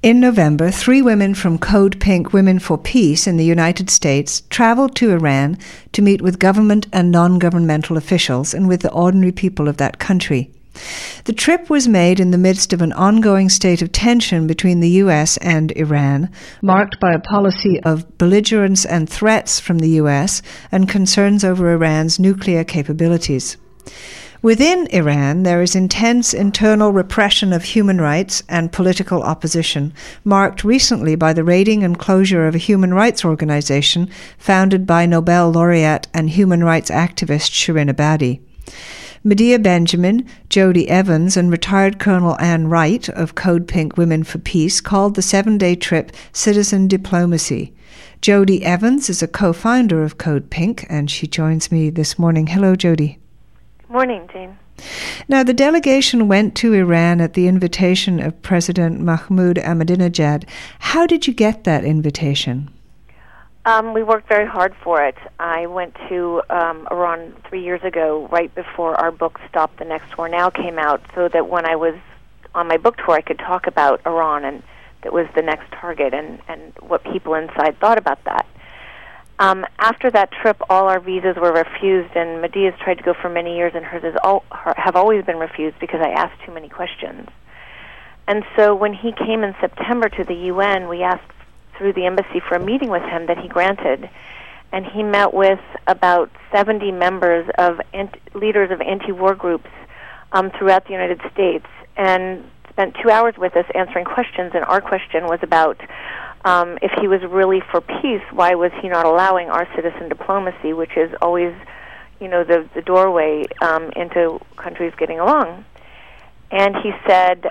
In November, 3 women from Code Pink Women for Peace in the United States traveled to Iran to meet with government and non-governmental officials and with the ordinary people of that country. The trip was made in the midst of an ongoing state of tension between the U.S. and Iran, marked by a policy of belligerence and threats from the U.S. and concerns over Iran's nuclear capabilities. Within Iran, there is intense internal repression of human rights and political opposition, marked recently by the raiding and closure of a human rights organization founded by Nobel laureate and human rights activist Shirin Ebadi. Medea Benjamin, Jody Evans, and retired Colonel Anne Wright of Code Pink Women for Peace called the 7-day trip citizen diplomacy. Jody Evans is a co-founder of Code Pink, and she joins me this morning. Hello, Jody. Morning, Jane. Now, the delegation went to Iran at the invitation of President Mahmoud Ahmadinejad. How did you get that invitation? We worked very hard for it. I went to Iran 3 years ago, right before our book Stop the Next War Now came out, so that when I was on my book tour, I could talk about Iran, and that was the next target, and what people inside thought about that. After that trip, all our visas were refused, and Medea's tried to go for many years, and hers have always been refused because I asked too many questions. And so when he came in September to the UN, we asked through the embassy for a meeting with him that he granted, and he met with about 70 members of leaders of anti-war groups throughout the United States, and spent 2 hours with us answering questions, and our question was about if he was really for peace, why was he not allowing our citizen diplomacy, which is always, the doorway into countries getting along. And he said,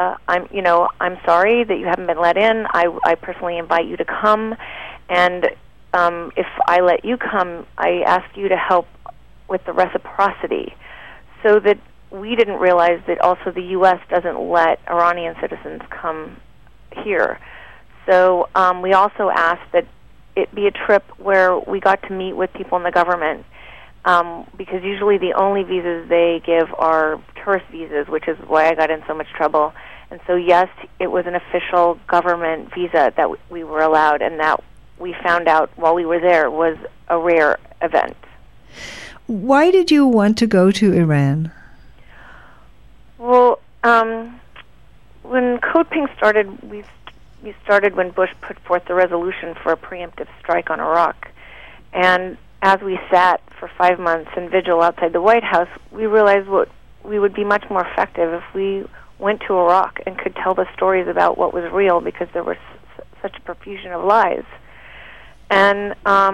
I'm sorry that you haven't been let in. I personally invite you to come, and if I let you come, I ask you to help with the reciprocity, so that we didn't realize that also the U.S. doesn't let Iranian citizens come here. So we also asked that it be a trip where we got to meet with people in the government, because usually the only visas they give are tourist visas, which is why I got in so much trouble. And so, yes, it was an official government visa that we were allowed, and that we found out while we were there was a rare event. Why did you want to go to Iran? Well, when Code Pink started, we started when Bush put forth the resolution for a preemptive strike on Iraq. And as we sat for 5 months in vigil outside the White House, we realized we would be much more effective if we went to Iraq and could tell the stories about what was real, because there was such a profusion of lies. And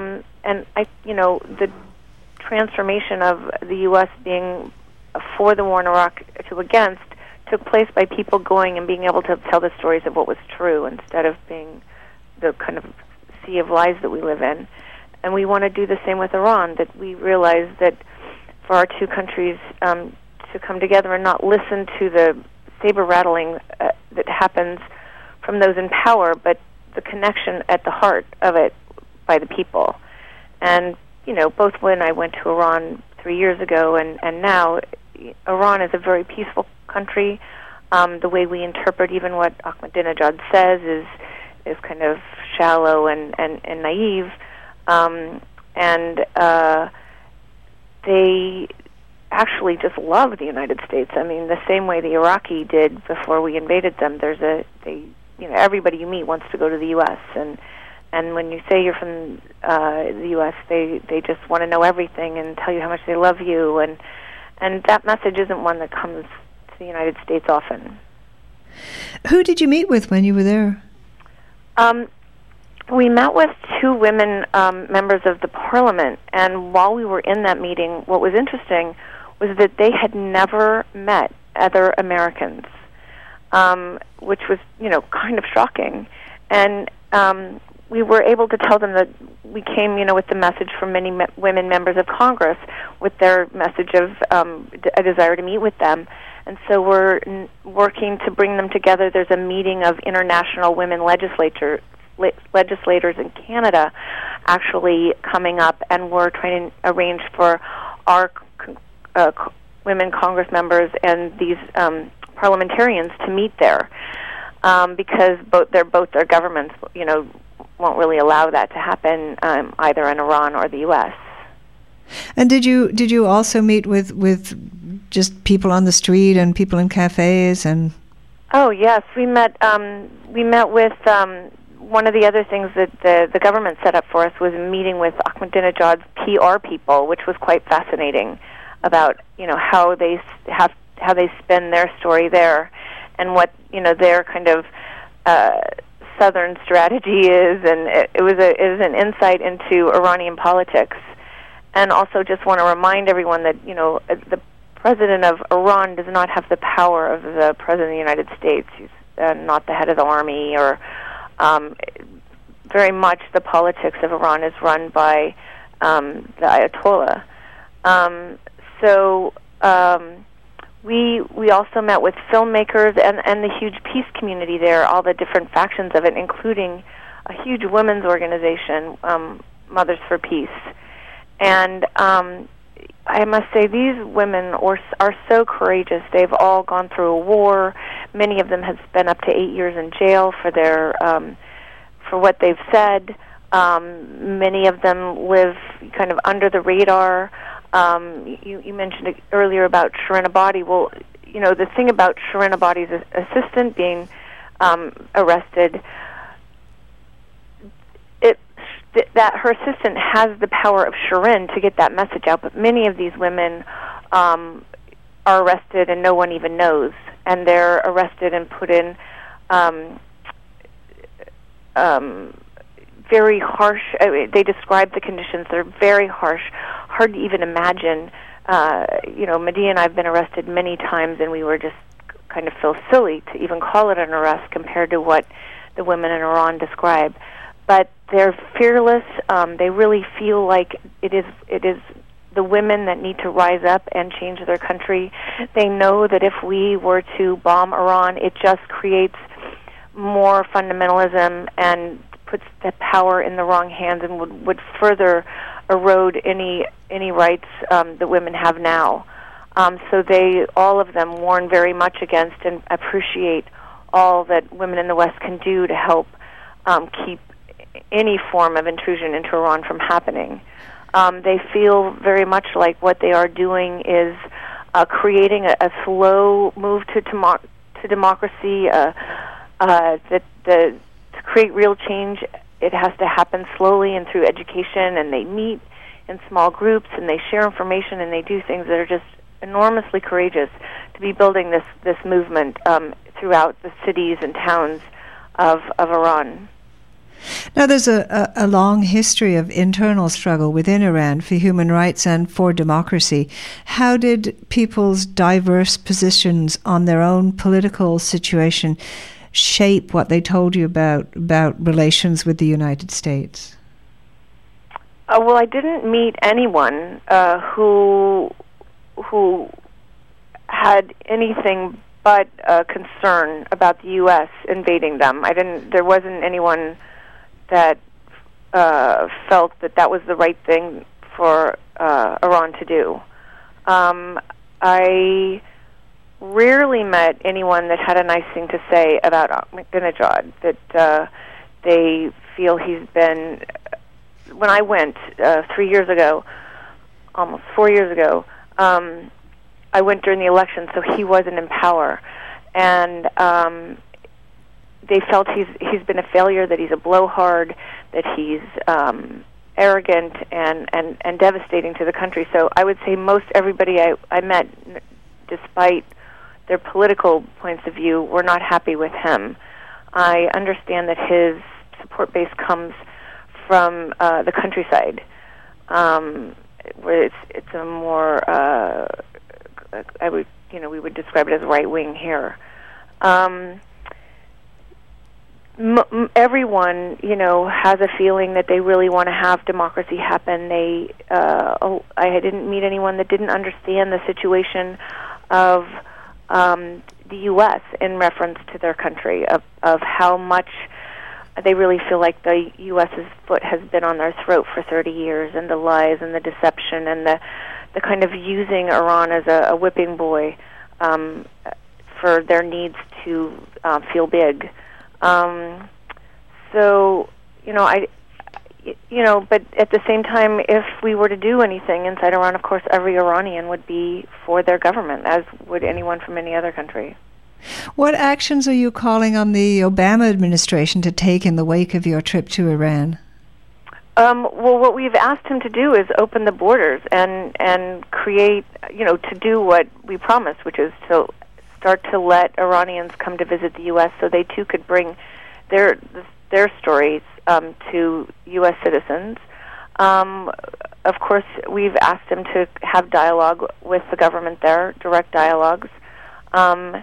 the transformation of the U.S. being for the war in Iraq to against took place by people going and being able to tell the stories of what was true, instead of being the kind of sea of lies that we live in. And we want to do the same with Iran, that we realize that for our two countries to come together and not listen to the saber-rattling that happens from those in power, but the connection at the heart of it by the people. And, both when I went to Iran 3 years ago and now, Iran is a very peaceful country. The way we interpret even what Ahmadinejad says is kind of shallow and naive. They actually just love the United States. I mean, the same way the Iraqi did before we invaded them. Everybody you meet wants to go to the U.S. and when you say you're from the U.S., they just want to know everything and tell you how much they love you, and that message isn't one that comes to the United States often. Who did you meet with when you were there? We met with 2 women members of the parliament, and while we were in that meeting, what was interesting was that they had never met other Americans, which was, kind of shocking. And we were able to tell them that we came, with the message from many women members of Congress, with their message of a desire to meet with them. And so we're working to bring them together. There's a meeting of international women legislators in Canada actually coming up, and we're trying to arrange for our women Congress members and these parliamentarians to meet there. because both their governments, won't really allow that to happen, either in Iran or the U.S. And did you also meet with just people on the street and people in cafes and? Oh yes, we met with one of the other things that the government set up for us was a meeting with Ahmadinejad's PR people, which was quite fascinating about how they spin their story there, and what their kind of southern strategy is, and it was an insight into Iranian politics. And also just want to remind everyone that the president of Iran does not have the power of the president of the United States. He's not the head of the army, or very much the politics of Iran is run by the Ayatollah. We also met with filmmakers and the huge peace community there, all the different factions of it, including a huge women's organization, Mothers for Peace. And I must say, these women are so courageous. They've all gone through a war. Many of them have spent up to 8 years in jail for their for what they've said. Many of them live kind of under the radar. You mentioned earlier about Shirin Ebadi. Well, the thing about Shirin Ebadi's assistant being arrested, that her assistant has the power of Shirin to get that message out, but many of these women are arrested and no one even knows, and they're arrested and put in very harsh. They describe the conditions; they're very harsh, hard to even imagine. Medea and I've been arrested many times, and we were just kind of feel silly to even call it an arrest compared to what the women in Iran describe. But they're fearless. They really feel like it is the women that need to rise up and change their country. They know that if we were to bomb Iran, it just creates more fundamentalism and puts the power in the wrong hands, and would further erode any rights that women have now. So all of them warn very much against and appreciate all that women in the West can do to help keep any form of intrusion into Iran from happening. They feel very much like what they are doing is creating a slow move to democracy. To create real change, it has to happen slowly and through education, and they meet in small groups, and they share information, and they do things that are just enormously courageous to be building this movement throughout the cities and towns of Iran. Now, there's a long history of internal struggle within Iran for human rights and for democracy. How did people's diverse positions on their own political situation shape what they told you about relations with the United States? Well, I didn't meet anyone who had anything but concern about the U.S. invading them. There wasn't anyone that felt that was the right thing for Iran to do. I rarely met anyone that had a nice thing to say about Ahmadinejad, that they feel he's been... When I went 3 years ago, almost 4 years ago, I went during the election, so he wasn't in power. And they felt he's been a failure, that he's a blowhard, that he's arrogant and devastating to the country. So I would say most everybody I met, despite their political points of view, were not happy with him. I understand that his support base comes from the countryside, where it's a more we would describe it as right wing here. Everyone, has a feeling that they really want to have democracy happen. I didn't meet anyone that didn't understand the situation of the U.S. in reference to their country, of how much they really feel like the U.S.'s foot has been on their throat for 30 years, and the lies and the deception and the kind of using Iran as a whipping boy for their needs to feel big. So, but at the same time, if we were to do anything inside Iran, of course, every Iranian would be for their government, as would anyone from any other country. What actions are you calling on the Obama administration to take in the wake of your trip to Iran? Well, what we've asked him to do is open the borders and create, to do what we promised, which is to start to let Iranians come to visit the U.S. so they too could bring their stories to U.S. citizens. Of course, we've asked him to have dialogue with the government there, direct dialogues, and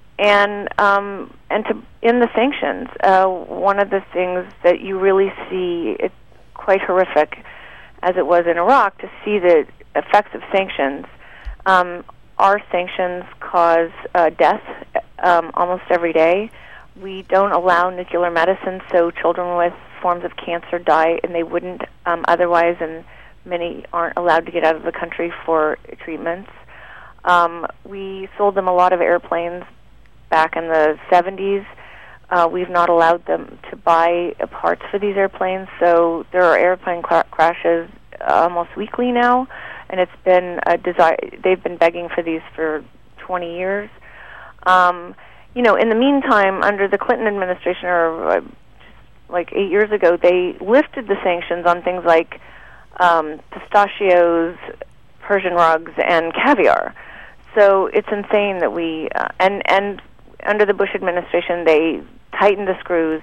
to end the sanctions. One of the things that you really see, it's quite horrific, as it was in Iraq, to see the effects of sanctions. Our sanctions cause death almost every day. We don't allow nuclear medicine, so children with forms of cancer die, and they wouldn't otherwise, and many aren't allowed to get out of the country for treatments. We sold them a lot of airplanes back in the 70s. We've not allowed them to buy parts for these airplanes, so there are airplane crashes almost weekly now, and it's been a desire. They've been begging for these for 20 years. In the meantime, under the Clinton administration, or like 8 years ago, they lifted the sanctions on things like pistachios, Persian rugs, and caviar. So it's insane that we and under the Bush administration, they tightened the screws.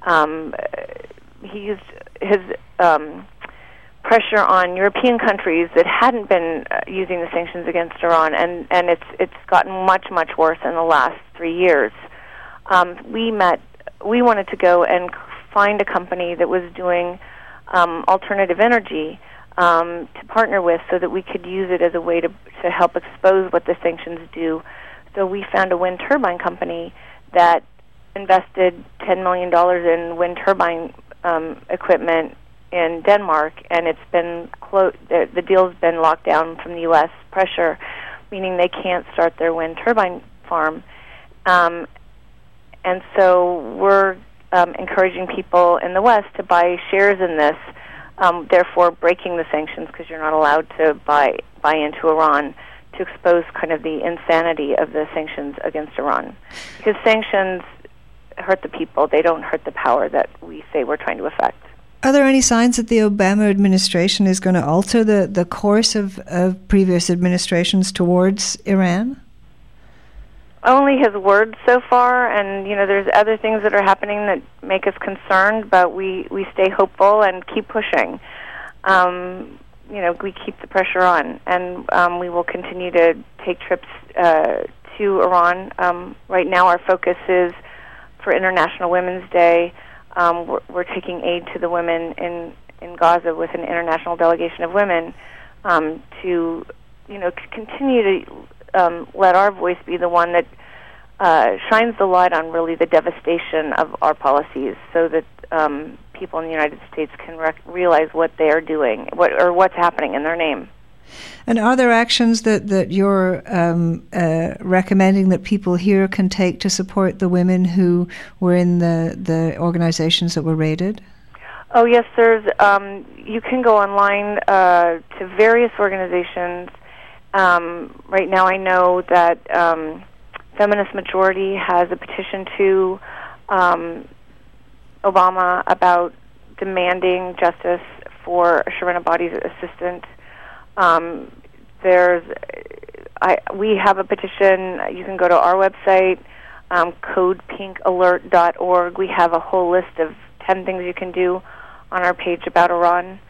He used his pressure on European countries that hadn't been using the sanctions against Iran, and it's gotten much worse in the last 3 years. We wanted to go and find a company that was doing alternative energy to partner with, so that we could use it as a way to help expose what the sanctions do. So we found a wind turbine company that invested $10 million in wind turbine equipment in Denmark, and it's been the deal's been locked down from the U.S. pressure, meaning they can't start their wind turbine farm. And so we're encouraging people in the West to buy shares in this, therefore breaking the sanctions, because you're not allowed to buy into Iran, to expose kind of the insanity of the sanctions against Iran. Because sanctions hurt the people, they don't hurt the power that we say we're trying to affect. Are there any signs that the Obama administration is going to alter the course of previous administrations towards Iran? Only his words so far, and there's other things that are happening that make us concerned, but we stay hopeful and keep pushing. We keep the pressure on, and we will continue to take trips to Iran. Right now our focus is for International Women's Day. We're taking aid to the women in Gaza with an international delegation of women to continue to let our voice be the one that shines the light on really the devastation of our policies, so that people in the United States can realize what they are doing, what's happening in their name. And are there actions that you're recommending that people here can take to support the women who were in the organizations that were raided? Oh, yes, you can go online to various organizations. Right now I know that Feminist Majority has a petition to Obama about demanding justice for Shirin Ebadi's assistant. We have a petition. You can go to our website, codepinkalert.org. We have a whole list of 10 things you can do on our page about Iran.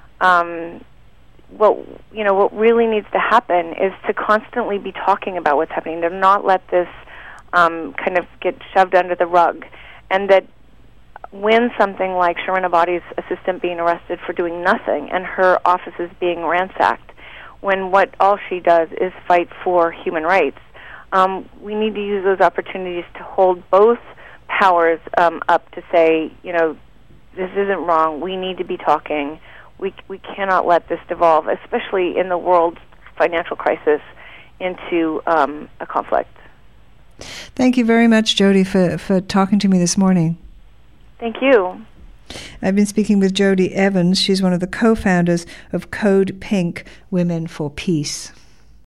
What really needs to happen is to constantly be talking about what's happening, to not let this kind of get shoved under the rug, and that when something like Shirin Ebadi's assistant being arrested for doing nothing and her office is being ransacked, when all she does is fight for human rights, we need to use those opportunities to hold both powers up to say, this isn't wrong, we need to be talking. We cannot let this devolve, especially in the world's financial crisis, into a conflict. Thank you very much, Jody, for talking to me this morning. Thank you. I've been speaking with Jody Evans. She's one of the co-founders of Code Pink Women for Peace.